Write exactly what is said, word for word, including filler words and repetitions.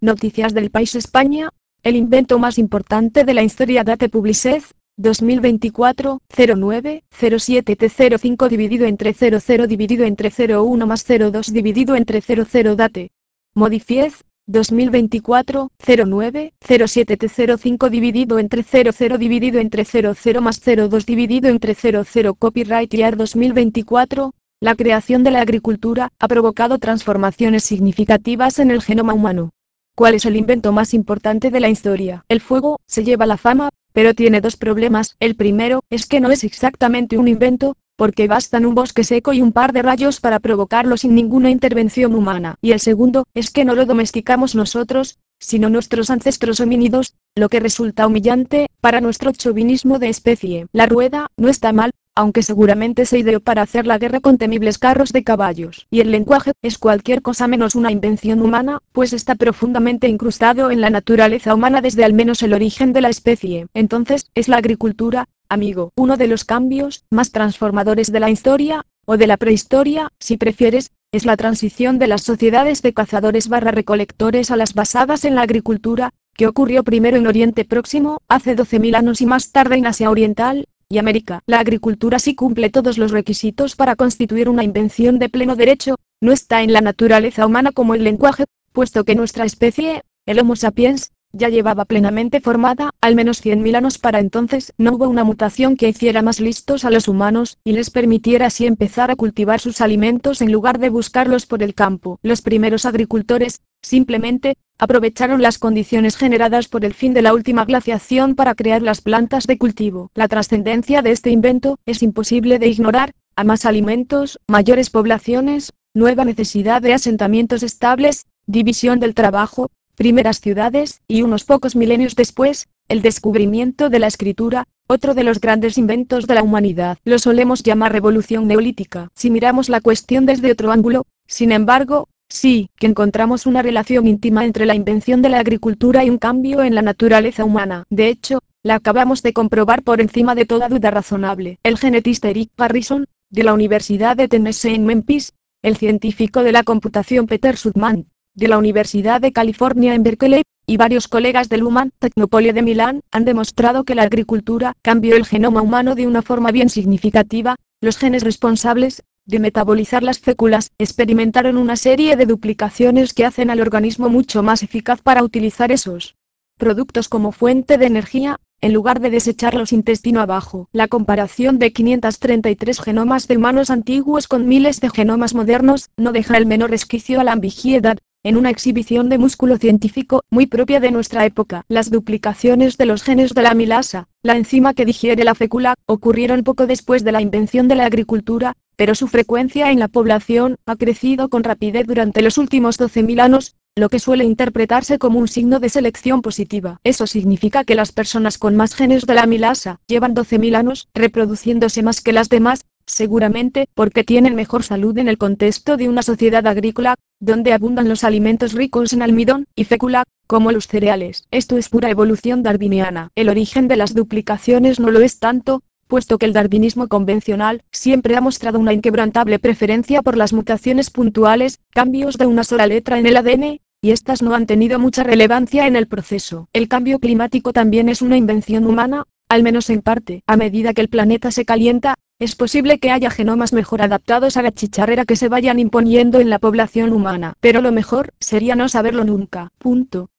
Noticias del País España. El invento más importante de la historia. Date Publicez, dos mil veinticuatro, cero nueve, cero siete T cero cinco dividido entre cero cero dividido entre cero uno más cero dos dividido entre cero cero. Date Modifiez, dos mil veinticuatro, cero nueve, cero siete T cero cinco dividido entre cero cero dividido entre cero cero más cero dos dividido entre cero cero. Copyright Year dos mil veinticuatro. La creación de la agricultura ha provocado transformaciones significativas en el genoma humano. ¿Cuál es el invento más importante de la historia? El fuego se lleva la fama, pero tiene dos problemas. El primero es que no es exactamente un invento, porque bastan un bosque seco y un par de rayos para provocarlo sin ninguna intervención humana. Y el segundo es que no lo domesticamos nosotros, sino nuestros ancestros homínidos, lo que resulta humillante para nuestro chauvinismo de especie. La rueda no está mal, aunque seguramente se ideó para hacer la guerra con temibles carros de caballos. Y el lenguaje es cualquier cosa menos una invención humana, pues está profundamente incrustado en la naturaleza humana desde al menos el origen de la especie. Entonces, ¿es la agricultura, amigo, uno de los cambios más transformadores de la historia, o de la prehistoria, si prefieres? Es la transición de las sociedades de cazadores barra recolectores a las basadas en la agricultura, que ocurrió primero en Oriente Próximo, hace doce mil años y más tarde en Asia Oriental y América. La agricultura sí cumple todos los requisitos para constituir una invención de pleno derecho, no está en la naturaleza humana como el lenguaje, puesto que nuestra especie, el Homo sapiens, ya llevaba plenamente formada, al menos cien mil años para entonces. No hubo una mutación que hiciera más listos a los humanos, y les permitiera así empezar a cultivar sus alimentos en lugar de buscarlos por el campo. Los primeros agricultores, simplemente, aprovecharon las condiciones generadas por el fin de la última glaciación para crear las plantas de cultivo. La trascendencia de este invento es imposible de ignorar. A más alimentos, mayores poblaciones, nueva necesidad de asentamientos estables, división del trabajo, primeras ciudades, y unos pocos milenios después, el descubrimiento de la escritura, otro de los grandes inventos de la humanidad. Lo solemos llamar revolución neolítica. Si miramos la cuestión desde otro ángulo, sin embargo, sí que encontramos una relación íntima entre la invención de la agricultura y un cambio en la naturaleza humana. De hecho, la acabamos de comprobar por encima de toda duda razonable. El genetista Eric Harrison, de la Universidad de Tennessee en Memphis, el científico de la computación Peter Sutman, de la Universidad de California en Berkeley, y varios colegas del Human Technopole de Milán, han demostrado que la agricultura cambió el genoma humano de una forma bien significativa. Los genes responsables de metabolizar las féculas experimentaron una serie de duplicaciones que hacen al organismo mucho más eficaz para utilizar esos productos como fuente de energía, en lugar de desecharlos intestino abajo. La comparación de quinientos treinta y tres genomas de humanos antiguos con miles de genomas modernos no deja el menor resquicio a la ambigüedad. En una exhibición de músculo científico, muy propia de nuestra época, las duplicaciones de los genes de la amilasa, la enzima que digiere la fécula, ocurrieron poco después de la invención de la agricultura, pero su frecuencia en la población ha crecido con rapidez durante los últimos doce mil años, lo que suele interpretarse como un signo de selección positiva. Eso significa que las personas con más genes de la amilasa llevan doce mil años reproduciéndose más que las demás, seguramente porque tienen mejor salud en el contexto de una sociedad agrícola, donde abundan los alimentos ricos en almidón y fécula, como los cereales. Esto es pura evolución darwiniana. El origen de las duplicaciones no lo es tanto, puesto que el darwinismo convencional siempre ha mostrado una inquebrantable preferencia por las mutaciones puntuales, cambios de una sola letra en el A D N, y estas no han tenido mucha relevancia en el proceso. El cambio climático también es una invención humana, al menos en parte. A medida que el planeta se calienta, es posible que haya genomas mejor adaptados a la chicharrera que se vayan imponiendo en la población humana, pero lo mejor sería no saberlo nunca. Punto.